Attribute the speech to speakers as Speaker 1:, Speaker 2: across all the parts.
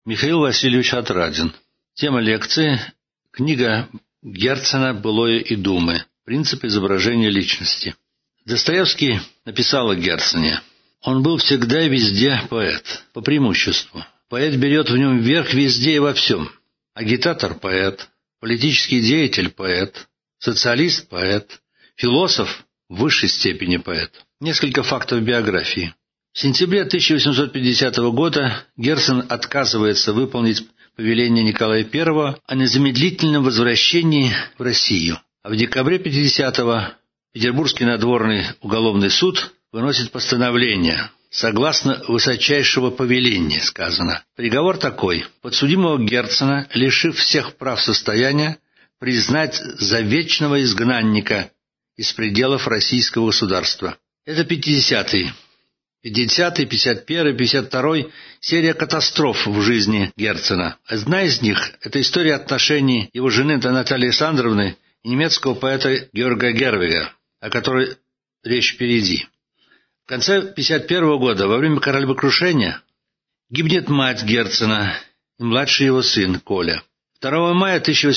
Speaker 1: Михаил Васильевич Отрадин. Тема лекции – книга Герцена «Былое и думы. Принцип изображения личности». Достоевский написал о Герцене. Он был всегда и везде поэт, по преимуществу. Поэт берет в нем верх везде и во всем. Агитатор – поэт, политический деятель – поэт, социалист – поэт, философ – в высшей степени поэт. Несколько фактов биографии. В сентябре 1850 года Герцен отказывается выполнить повеление Николая I о незамедлительном возвращении в Россию. А в декабре 50-го Петербургский надворный уголовный суд выносит постановление. Согласно высочайшего повеления, сказано. Приговор такой. Подсудимого Герцена, лишив всех прав состояния, признать за вечного изгнанника из пределов российского государства. Это 50-й. 50-й, 51-й, 52-й – серия катастроф в жизни Герцена. Одна из них – это история отношений его жены Натальи Александровны и немецкого поэта Георга Гервега, о которой речь впереди. В конце 51 года, во время кораблекрушения, гибнет мать Герцена и младший его сын Коля. 2 мая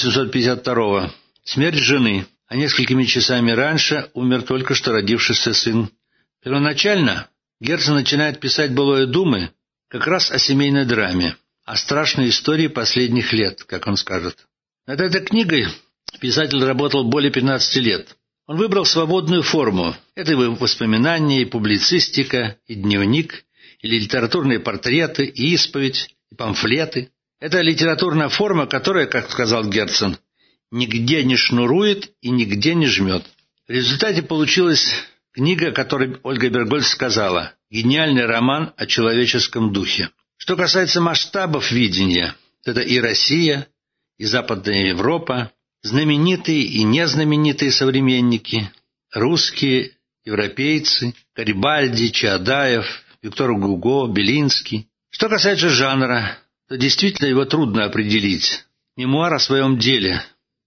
Speaker 1: 1852 смерть жены, а несколькими часами раньше умер только что родившийся сын. Первоначально Герцен начинает писать «Былое думы» как раз о семейной драме, о страшной истории последних лет, как он скажет. Над этой книгой писатель работал более 15 лет. Он выбрал свободную форму. Это и воспоминания, и публицистика, и дневник, и литературные портреты, и исповедь, и памфлеты. Это литературная форма, которая, как сказал Герцен, нигде не шнурует и нигде не жмет. В результате получилась книга, о которой Ольга Бергольц сказала, гениальный роман о человеческом духе. Что касается масштабов видения, это и Россия, и Западная Европа, знаменитые и незнаменитые современники, русские, европейцы, Гарибальди, Чаадаев, Виктор Гюго, Белинский. Что касается жанра, то действительно его трудно определить. Мемуар о своем деле,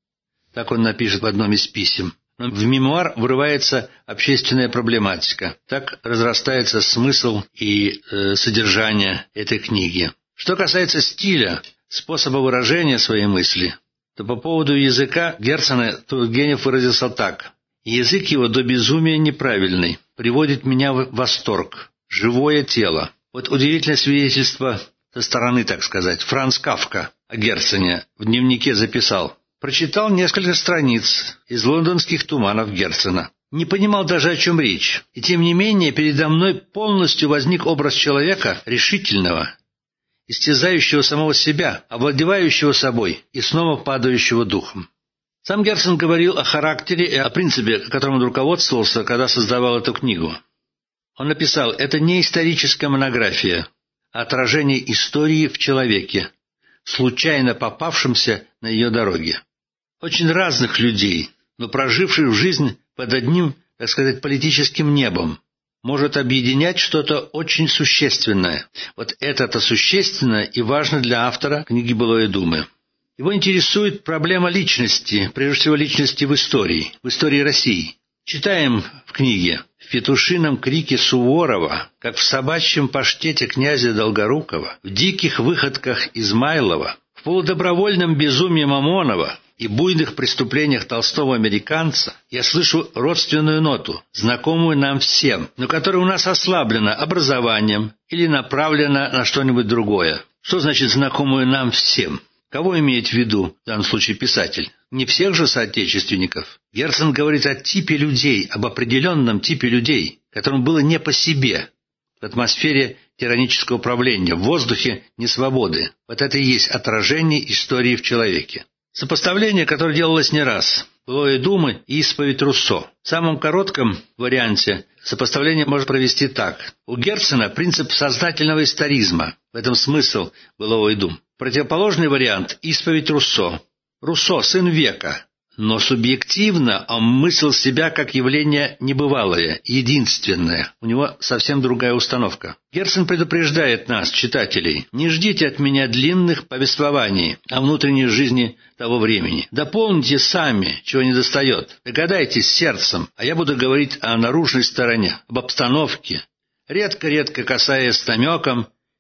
Speaker 1: так он напишет в одном из писем. Но в мемуар вырывается общественная проблематика. Так разрастается смысл и содержание этой книги. Что касается стиля, способа выражения своей мысли, то по поводу языка Герцена Тургенев выразился так. «Язык его до безумия неправильный, приводит меня в восторг. Живое тело». Вот удивительное свидетельство со стороны, так сказать. Франц Кафка о Герцене в дневнике записал. Прочитал несколько страниц из лондонских туманов Герцена. Не понимал даже, о чем речь. И тем не менее, передо мной полностью возник образ человека решительного, истязающего самого себя, овладевающего собой и снова падающего духом. Сам Герцен говорил о характере и о принципе, которым он руководствовался, когда создавал эту книгу. Он написал: «Это не историческая монография, а отражение истории в человеке, случайно попавшемся на ее дороге. Очень разных людей, но проживших жизнь под одним, так сказать, политическим небом, может объединять что-то очень существенное. Вот это-то существенное и важно для автора книги «Былое думы». Его интересует проблема личности, прежде всего личности в истории России. Читаем в книге: в петушином крике Суворова, как в собачьем паштете князя Долгорукова, в диких выходках Измайлова, в полудобровольном безумии Мамонова и буйных преступлениях толстого американца я слышу родственную ноту, знакомую нам всем, но которая у нас ослаблена образованием или направлена на что-нибудь другое. Что значит знакомую нам всем? Кого имеет в виду в данном случае писатель? Не всех же соотечественников. Герцен говорит о типе людей, об определенном типе людей, которым было не по себе, в атмосфере тиранического правления, в воздухе несвободы. Вот это и есть отражение истории в человеке. Сопоставление, которое делалось не раз. «Былое думы» и «Исповедь Руссо». В самом коротком варианте сопоставление можно провести так. У Герцена принцип сознательного историзма, в этом смысл «Былого дум». Противоположный вариант – «Исповедь Руссо». Руссо – сын века, но субъективно он мыслил себя как явление небывалое, единственное. У него совсем другая установка. Герцен предупреждает нас, читателей: не ждите от меня длинных повествований о внутренней жизни того времени. Дополните сами, чего недостает. Догадайтесь сердцем, а я буду говорить о наружной стороне, об обстановке, редко-редко касаясь намеком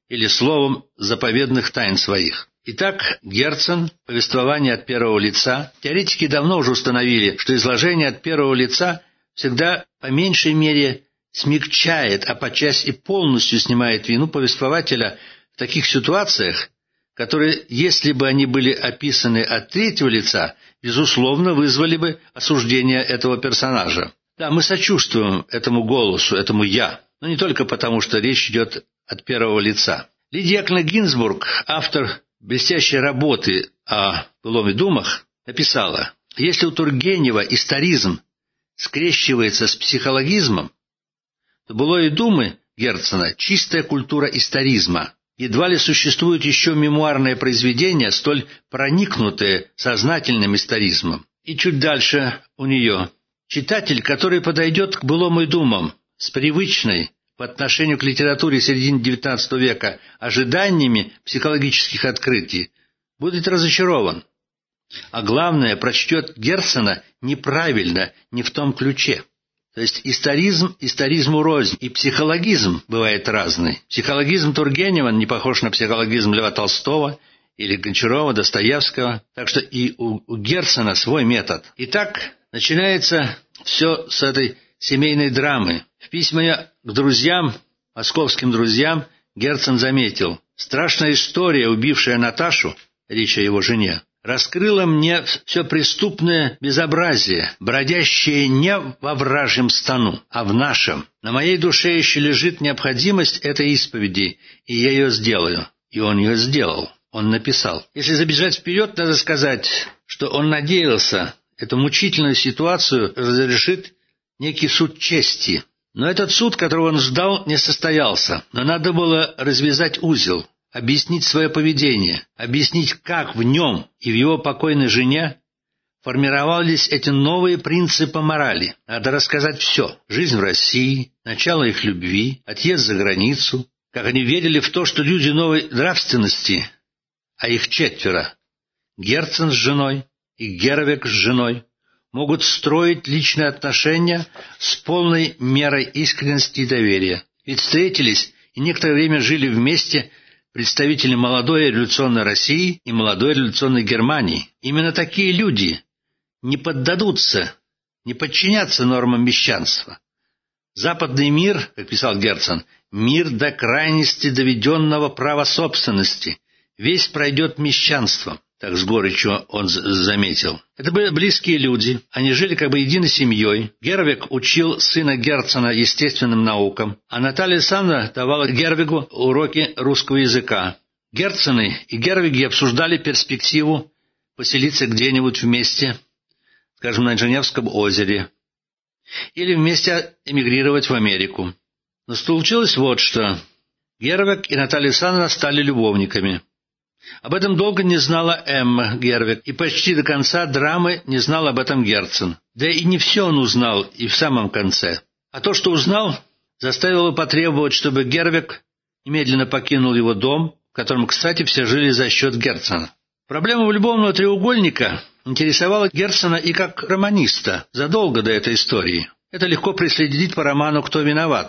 Speaker 1: или словом заповедных тайн своих. Итак, Герцен, повествование от первого лица. Теоретики давно уже установили, что изложение от первого лица всегда по меньшей мере смягчает, а подчас и полностью снимает вину повествователя в таких ситуациях, которые, если бы они были описаны от третьего лица, безусловно, вызвали бы осуждение этого персонажа. Да, мы сочувствуем этому голосу, этому «я», но не только потому, что речь идет от первого лица. Лидия Яковлевна Гинзбург, автор блестящей работы о былом и думах, написала: «Если у Тургенева историзм скрещивается с психологизмом, то былое и думы Герцена – чистая культура историзма. Едва ли существует еще мемуарное произведение, столь проникнутое сознательным историзмом». И чуть дальше у нее: «Читатель, который подойдет к былому и думам с привычной по отношению к литературе середины XIX века ожиданиями психологических открытий, будет разочарован. А главное, прочтет Герцена неправильно, не в том ключе». То есть историзм историзму рознь, и психологизм бывает разный. Психологизм Тургенева не похож на психологизм Льва Толстого или Гончарова, Достоевского, так что и у Герцена свой метод. Итак, начинается все с этой семейной драмы. В письме к друзьям, московским друзьям, Герцен заметил: «Страшная история, убившая Наташу, речь о его жене, раскрыла мне все преступное безобразие, бродящее не во вражьем стану, а в нашем. На моей душе еще лежит необходимость этой исповеди, и я ее сделаю». И он ее сделал. Он написал. Если забежать вперед, надо сказать, что он надеялся, эту мучительную ситуацию разрешит некий суд чести. Но этот суд, которого он ждал, не состоялся. Но надо было развязать узел, объяснить свое поведение, объяснить, как в нем и в его покойной жене формировались эти новые принципы морали. Надо рассказать все. Жизнь в России, начало их любви, отъезд за границу, как они верили в то, что люди новой нравственности, а их 4, Герцен с женой и Гервег с женой, могут строить личные отношения с полной мерой искренности и доверия. Ведь встретились и некоторое время жили вместе представители молодой революционной России и молодой революционной Германии. Именно такие люди не поддадутся, не подчинятся нормам мещанства. Западный мир, как писал Герцен, мир до крайности доведенного права собственности, весь пройдет мещанством. Так с горечью он заметил. Это были близкие люди, они жили как бы единой семьей. Гервег учил сына Герцена естественным наукам, а Наталья Александровна давала Гервегу уроки русского языка. Герцены и Гервеги обсуждали перспективу поселиться где-нибудь вместе, скажем, на Женевском озере, или вместе эмигрировать в Америку. Но случилось вот что. Гервег и Наталья Александровна стали любовниками. Об этом долго не знала Эмма Гервег, и почти до конца драмы не знал об этом Герцен. Да и не все он узнал и в самом конце. А то, что узнал, заставило потребовать, чтобы Гервег немедленно покинул его дом, в котором, кстати, все жили за счет Герцена. Проблема любовного треугольника интересовала Герцена и как романиста задолго до этой истории. Это легко проследить по роману «Кто виноват?»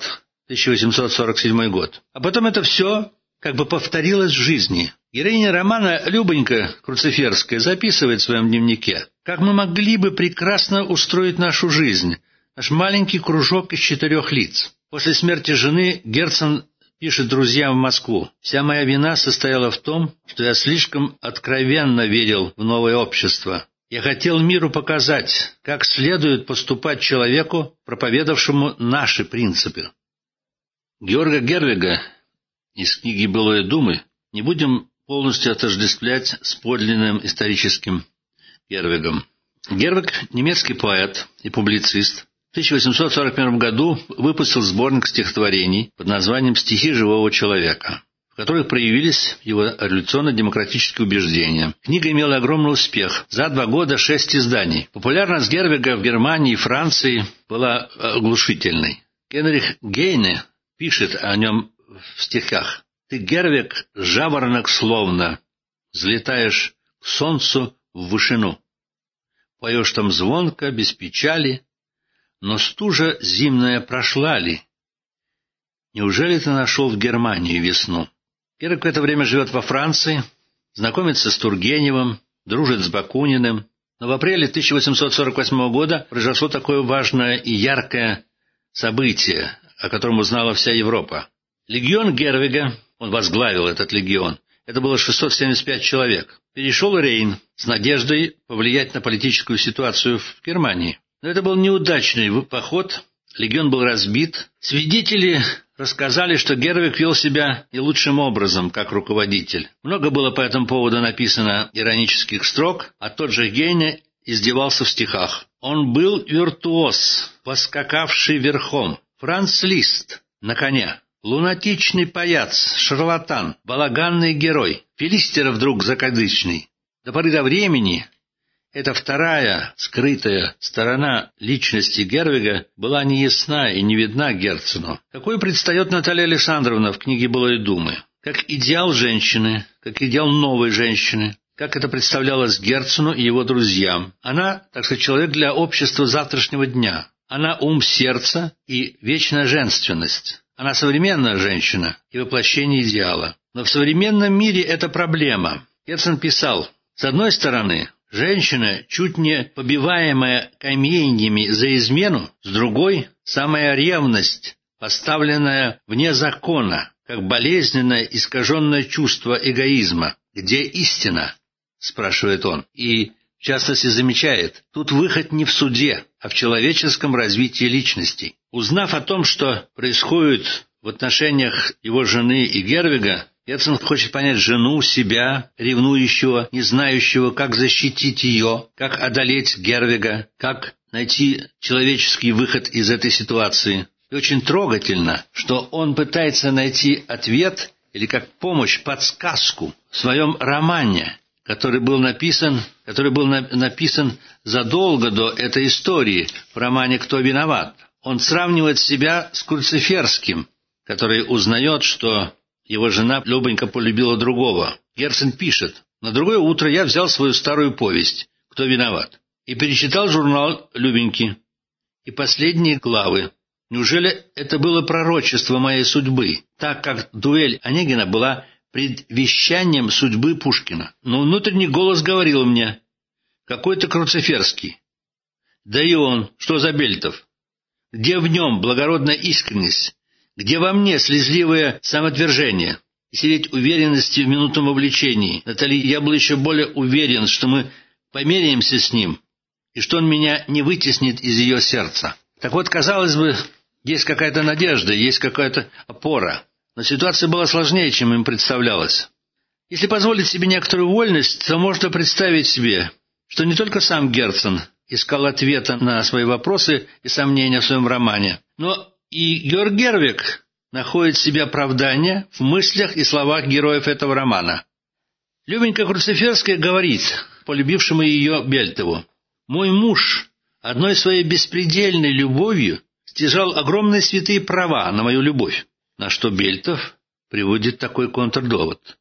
Speaker 1: 1847 год. А потом это все как бы повторилось в жизни. Героиня романа Любонька Круциферская записывает в своем дневнике: «Как мы могли бы прекрасно устроить нашу жизнь, наш маленький кружок из 4 лиц». После смерти жены Герцен пишет друзьям в Москву: «Вся моя вина состояла в том, что я слишком откровенно верил в новое общество. Я хотел миру показать, как следует поступать человеку, проповедовавшему наши принципы». Георга Гервега из книги «Былое думы» не будем полностью отождествлять с подлинным историческим Гервегом. Гервег – немецкий поэт и публицист. В 1841 году выпустил сборник стихотворений под названием «Стихи живого человека», в которых проявились его революционно-демократические убеждения. Книга имела огромный успех. За 2 года 6 изданий. Популярность Гервега в Германии и Франции была оглушительной. Генрих Гейне пишет о нем в стихах: «Ты, Гервег, жаворонок словно, взлетаешь к солнцу в вышину. Поешь там звонко, без печали, но стужа зимняя прошла ли? Неужели ты нашел в Германии весну?» Гервег в это время живет во Франции, знакомится с Тургеневым, дружит с Бакуниным. Но в апреле 1848 года произошло такое важное и яркое событие, о котором узнала вся Европа. Легион Гервега, он возглавил этот легион, это было 675 человек, перешел Рейн с надеждой повлиять на политическую ситуацию в Германии. Но это был неудачный поход, легион был разбит. Свидетели рассказали, что Гервег вел себя не лучшим образом, как руководитель. Много было по этому поводу написано иронических строк, а тот же Гейне издевался в стихах. Он был виртуоз, поскакавший верхом, Франц Лист на коне, лунатичный паяц, шарлатан, балаганный герой, филистер вдруг закадычный. До поры до времени эта вторая, скрытая сторона личности Гервега была неясна и не видна Герцену. Какой предстает Наталья Александровна в книге «Былой думы», как идеал женщины, как идеал новой женщины, как это представлялось Герцену и его друзьям. Она, так сказать, человек для общества завтрашнего дня. Она ум сердца и вечная женственность. Она современная женщина и воплощение идеала. Но в современном мире это проблема. Герцен писал: с одной стороны, женщина, чуть не побиваемая каменьями за измену, с другой – самая ревность, поставленная вне закона, как болезненное искаженное чувство эгоизма. Где истина? Спрашивает он. И, в частности, замечает, тут выход не в суде, а в человеческом развитии личностей. Узнав о том, что происходит в отношениях его жены и Гервега, Герцен хочет понять жену, себя, ревнующего, не знающего, как защитить ее, как одолеть Гервега, как найти человеческий выход из этой ситуации. И очень трогательно, что он пытается найти ответ или как помощь, подсказку в своем романе, который был написан задолго до этой истории, в романе «Кто виноват?». Он сравнивает себя с Круциферским, который узнает, что его жена Любонька полюбила другого. Герцен пишет: «На другое утро я взял свою старую повесть «Кто виноват?» и перечитал журнал Любеньки и последние главы. Неужели это было пророчество моей судьбы, так как дуэль Онегина была предвещанием судьбы Пушкина? Но внутренний голос говорил мне: какой-то Круциферский. Да и он, что за Бельтов? Где в нем благородная искренность? Где во мне слезливое самоотвержение? И сидеть уверенности в минутном обличении. Натали, я был еще более уверен, что мы померяемся с ним, и что он меня не вытеснит из ее сердца». Так вот, казалось бы, есть какая-то надежда, есть какая-то опора. Но ситуация была сложнее, чем им представлялось. Если позволить себе некоторую вольность, то можно представить себе, что не только сам Герцен искал ответа на свои вопросы и сомнения в своем романе, но и Георг Гервег находит себе оправдание в мыслях и словах героев этого романа. Любенька Круциферская говорит полюбившему ее Бельтову: «Мой муж одной своей беспредельной любовью стяжал огромные святые права на мою любовь». На что Бельтов приводит такой контрдовод: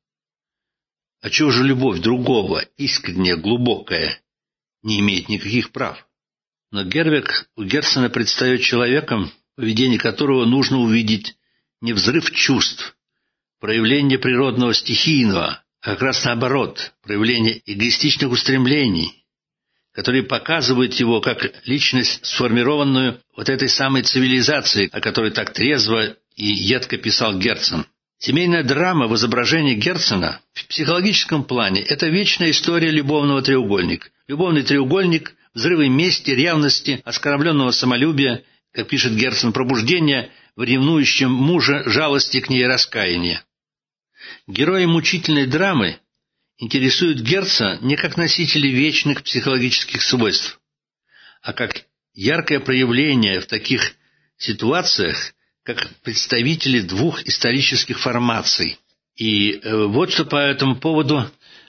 Speaker 1: «А чего же любовь другого, искренняя, глубокая, не имеет никаких прав?» Но Гервег у Герцена предстает человеком, в поведении которого нужно увидеть не взрыв чувств, проявление природного стихийного, а как раз наоборот, проявление эгоистичных устремлений, которые показывают его как личность, сформированную вот этой самой цивилизацией, о которой так трезво и едко писал Герцен. Семейная драма в изображении Герцена в психологическом плане – это вечная история любовного треугольника. Любовный треугольник – взрывы мести, ревности, оскорбленного самолюбия, как пишет Герцен, пробуждение в ревнующем муже жалости к ней раскаяния. Герои мучительной драмы интересуют Герцена не как носители вечных психологических свойств, а как яркое проявление в таких ситуациях, как представители двух исторических формаций. И вот что по этому поводу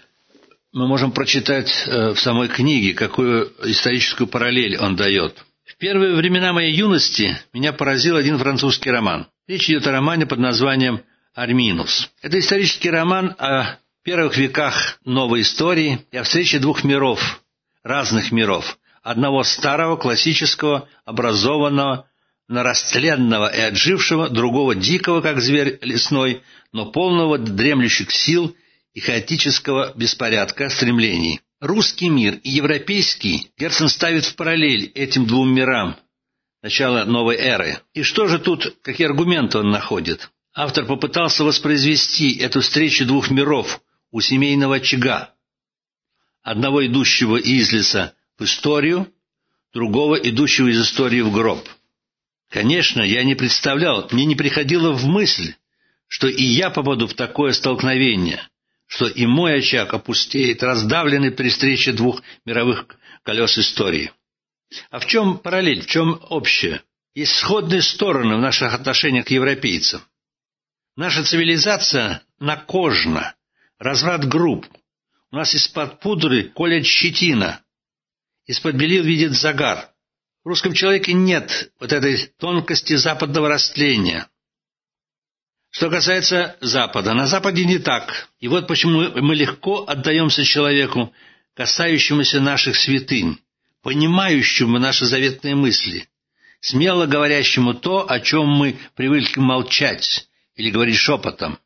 Speaker 1: мы можем прочитать в самой книге, какую историческую параллель он дает. В первые времена моей юности меня поразил один французский роман. Речь идет о романе под названием «Арминус». Это исторический роман о первых веках новой истории и о встрече двух миров, разных миров. Одного старого, классического, образованного, на растленного и отжившего, другого дикого, как зверь лесной, но полного дремлющих сил и хаотического беспорядка стремлений. Русский мир и европейский Герцен ставит в параллель этим двум мирам, начало новой эры. И что же тут, какие аргументы он находит? Автор попытался воспроизвести эту встречу двух миров у семейного очага, одного идущего из леса в историю, другого идущего из истории в гроб. Конечно, я не представлял, мне не приходило в мысль, что и я попаду в такое столкновение, что и мой очаг опустеет, раздавленный при встрече двух мировых колес истории. А в чем параллель, в чем общее? Есть сходные стороны в наших отношениях к европейцам. Наша цивилизация накожна, разврат груб. У нас из-под пудры колет щетина, из-под белил видит загар. В русском человеке нет вот этой тонкости западного растления. Что касается Запада, на Западе не так. И вот почему мы легко отдаемся человеку, касающемуся наших святынь, понимающему наши заветные мысли, смело говорящему то, о чем мы привыкли молчать или говорить шепотом.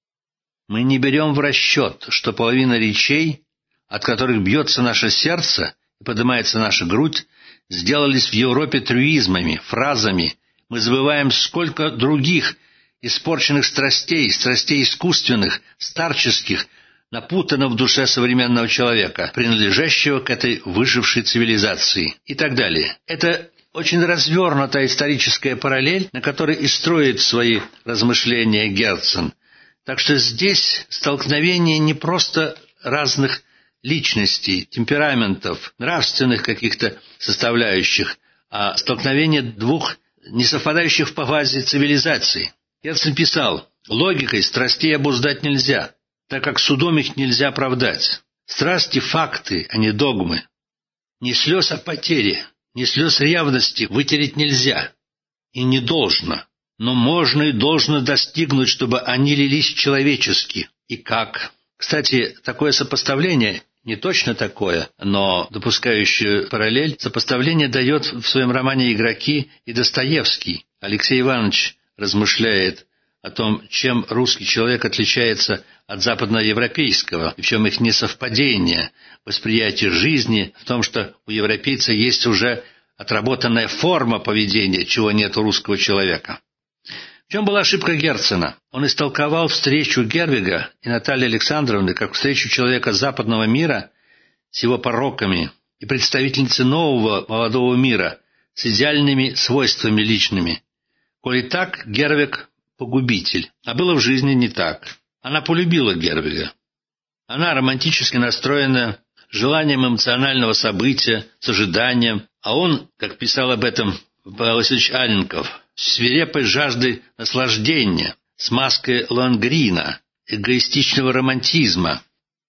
Speaker 1: Мы не берем в расчет, что половина речей, от которых бьется наше сердце и поднимается наша грудь, сделались в Европе трюизмами, фразами. Мы забываем, сколько других испорченных страстей, страстей искусственных, старческих, напутано в душе современного человека, принадлежащего к этой выжившей цивилизации и так далее. Это очень развернутая историческая параллель, на которой и строит свои размышления Герцен. Так что здесь столкновение не просто разных личностей, темпераментов, нравственных каких-то составляющих, а столкновение двух несовпадающих в фазе цивилизаций. Герцен писал: «Логикой страстей обуздать нельзя, так как судом их нельзя оправдать. Страсти — факты, а не догмы. Ни слез о потере, ни слез ревности вытереть нельзя. И не должно. Но можно и должно достигнуть, чтобы они лились человечески. И как?» Кстати, такое сопоставление, не точно такое, но допускающее параллель, сопоставление дает в своем романе «Игроки» и Достоевский. Алексей Иванович размышляет о том, чем русский человек отличается от западноевропейского, и в чем их несовпадение, восприятие жизни, в том, что у европейца есть уже отработанная форма поведения, чего нет у русского человека. В чем была ошибка Герцена? Он истолковал встречу Гервига и Натальи Александровны как встречу человека западного мира с его пороками и представительницы нового молодого мира с идеальными свойствами личными. Коли так, Гервиг – погубитель. А было в жизни не так. Она полюбила Гервига. Она романтически настроена, желанием эмоционального события, с ожиданием, а он, как писал об этом Павел Васильевич Анненков, свирепой жаждой наслаждения, с маской Лонгрина, эгоистичного романтизма.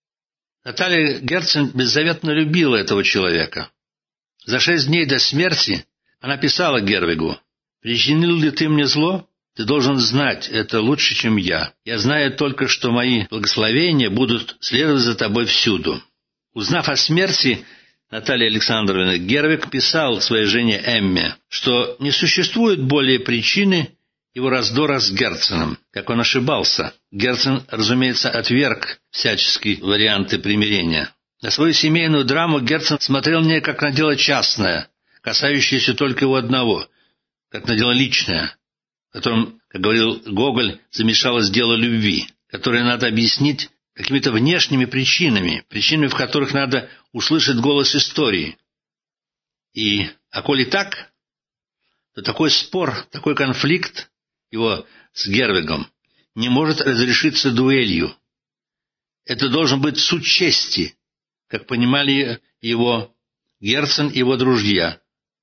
Speaker 1: Наталья Герцен беззаветно любила этого человека. За 6 дней до смерти она писала Гервигу: «Причинил ли ты мне зло? Ты должен знать это лучше, чем я. Я знаю только, что мои благословения будут следовать за тобой всюду». Узнав о смерти Натальи Александровны, Гервиг писал своей жене Эмме, что не существует более причины его раздора с Герценом. Как он ошибался. Герцен, разумеется, отверг всяческие варианты примирения. На свою семейную драму Герцен смотрел не как на дело частное, касающееся только его одного, как на дело личное, в котором, как говорил Гоголь, замешалось дело любви, которое надо объяснить какими-то внешними причинами, в которых надо услышать голос истории. А коли так, то такой спор, такой конфликт его с Гервигом не может разрешиться дуэлью. Это должен быть суд чести, как понимали его Герцен и его друзья.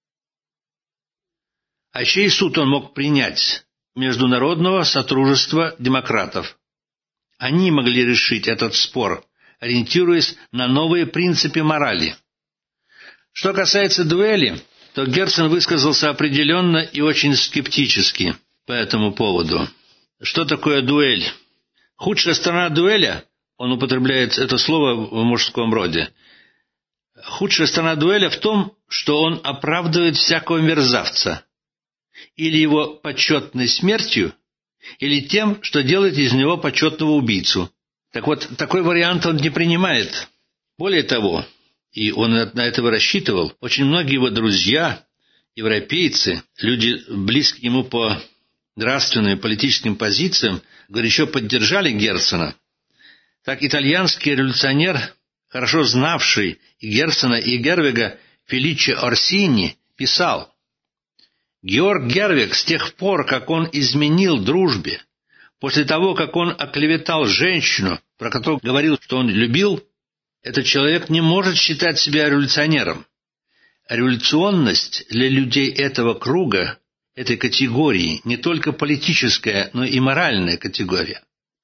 Speaker 1: А чей суд он мог принять? Международного сотрудничества демократов. Они могли решить этот спор, ориентируясь на новые принципы морали. Что касается дуэли, то Герцен высказался определенно и очень скептически по этому поводу. Что такое дуэль? Худшая сторона дуэля, он употребляет это слово в мужском роде, худшая сторона дуэля в том, что он оправдывает всякого мерзавца. или его почетной смертью, или тем, что делает из него почетного убийцу. Так вот, такой вариант он не принимает. Более того, и он на это рассчитывал, очень многие его друзья, европейцы, люди, близкие ему по нравственным и политическим позициям, горячо поддержали Герцена. Так итальянский революционер, хорошо знавший и Герцена, и Гервега, Феличе Орсини, писал: «Георг Гервег с тех пор, как он изменил дружбе, после того, как он оклеветал женщину, про которую говорил, что он любил, этот человек не может считать себя революционером. Революционность для людей этого круга, этой категории, не только политическая, но и моральная категория».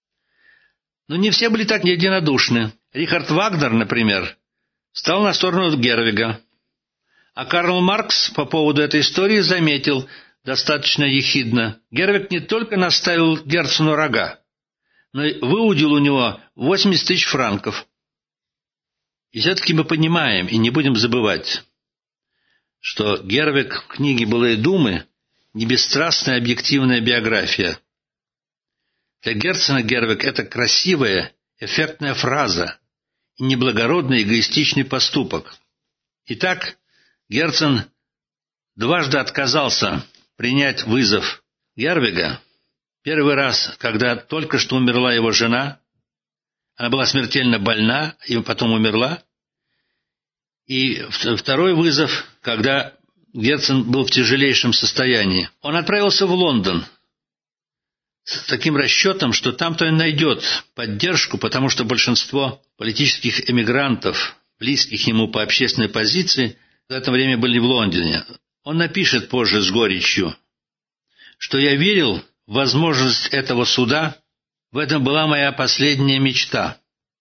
Speaker 1: Но не все были так единодушны. Рихард Вагнер, например, встал на сторону Гервега. А Карл Маркс по поводу этой истории заметил достаточно ехидно: Гервег не только наставил Герцену рога, но и выудил у него 80 тысяч франков. И все-таки мы понимаем и не будем забывать, что Гервег в книге «Былые думы» не бесстрастная объективная биография. Для Герцена Гервег — это красивая, эффектная фраза и неблагородный эгоистичный поступок. Итак, Герцен дважды отказался принять вызов Гервега. Первый раз, когда только что умерла его жена, она была смертельно больна и потом умерла. И второй вызов, когда Герцен был в тяжелейшем состоянии. Он отправился в Лондон с таким расчетом, что там-то он найдет поддержку, потому что большинство политических эмигрантов, близких ему по общественной позиции, в это время были в Лондоне. Он напишет позже с горечью, что «я верил в возможность этого суда, в этом была моя последняя мечта.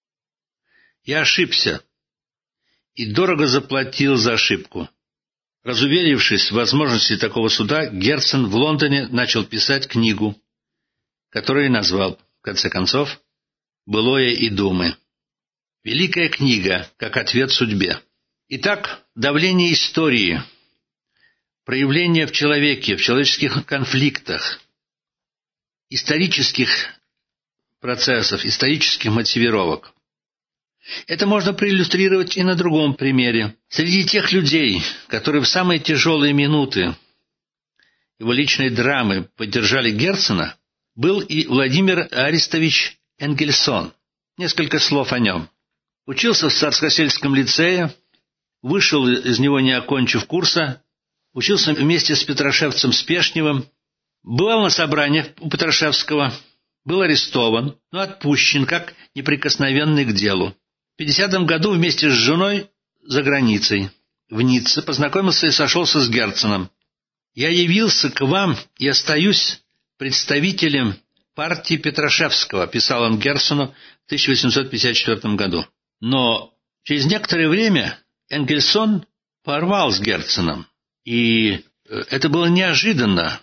Speaker 1: Я ошибся и дорого заплатил за ошибку». Разуверившись в возможности такого суда, Герцен в Лондоне начал писать книгу, которую назвал, в конце концов, «Былое и думы». Великая книга, как ответ судьбе. Итак, давление истории, проявление в человеке, в человеческих конфликтах, исторических процессов, исторических мотивировок. Это можно проиллюстрировать и на другом примере. Среди тех людей, которые в самые тяжелые минуты его личной драмы поддержали Герцена, был и Владимир Аристович Энгельсон. Несколько слов о нем. Учился в Царскосельском лицее, вышел из него, не окончив курса, учился вместе с Петрашевцем Спешневым, бывал на собраниях у Петрашевского, был арестован, но отпущен как неприкосновенный к делу. В 50-м году вместе с женой за границей, в Ницце, познакомился и сошелся с Герценом. «Я явился к вам и остаюсь представителем партии Петрашевского», писал он Герцену в 1854 году. Но через некоторое время Энгельсон порвал с Герценом, и это было неожиданно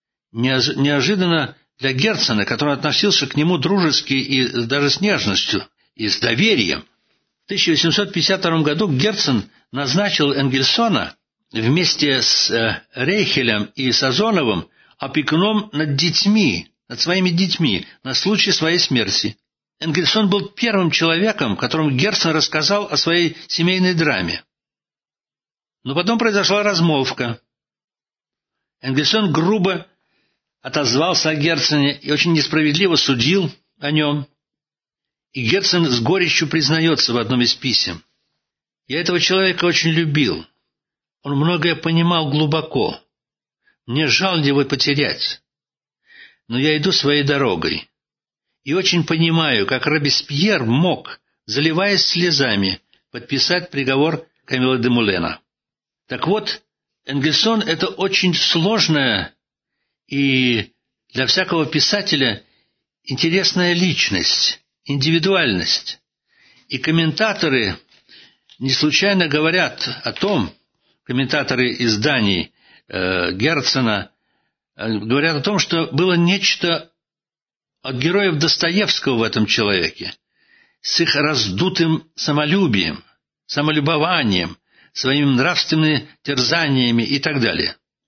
Speaker 1: для Герцена, который относился к нему дружески и даже с нежностью, и с доверием. В 1852 году Герцен назначил Энгельсона вместе с Рейхелем и Сазоновым опекуном над детьми, над своими детьми, на случай своей смерти. Энгельсон был первым человеком, которому Герцен рассказал о своей семейной драме. Но потом произошла размолвка. Энгельсон грубо отозвался о Герцене и очень несправедливо судил о нем. И Герцен с горечью признается в одном из писем: «Я этого человека очень любил. Он многое понимал глубоко. Мне жаль его потерять. Но я иду своей дорогой. И очень понимаю, как Робеспьер мог, заливаясь слезами, подписать приговор Камила де Мулена». Так вот, Энгельсон — это очень сложная и для всякого писателя интересная личность, индивидуальность. И комментаторы не случайно говорят о том, комментаторы изданий Герцена говорят о том, что было нечто от героев Достоевского в этом человеке, с их раздутым самолюбием, самолюбованием, своими нравственными терзаниями и так далее.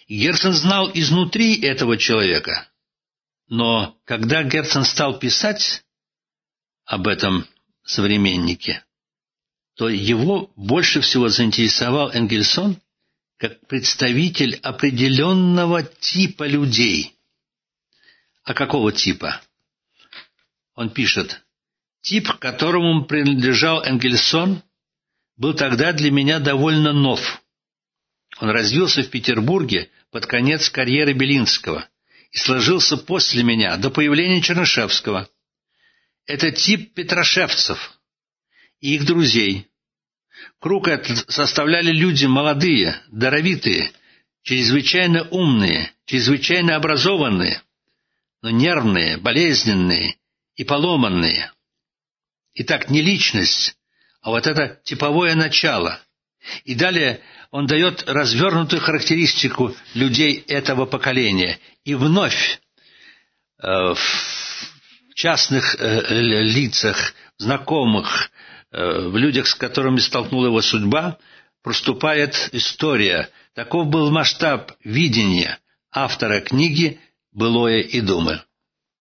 Speaker 1: Герцен знал изнутри этого человека, но когда Герцен стал писать об этом современнике, то его больше всего заинтересовал Энгельсон как представитель определенного типа людей. А какого типа? Он пишет: «Тип, к которому принадлежал Энгельсон, был тогда для меня довольно нов. Он развился в Петербурге под конец карьеры Белинского и сложился после меня, до появления Чернышевского. Это тип петрошевцев и их друзей. Круг этот составляли люди молодые, даровитые, чрезвычайно умные, чрезвычайно образованные, но нервные, болезненные и поломанные. Итак, не личность, а вот это типовое начало». И далее он дает развернутую характеристику людей этого поколения. И вновь в частных лицах, знакомых, в людях, с которыми столкнула его судьба, проступает история. Таков был масштаб видения автора книги «Былое и думы».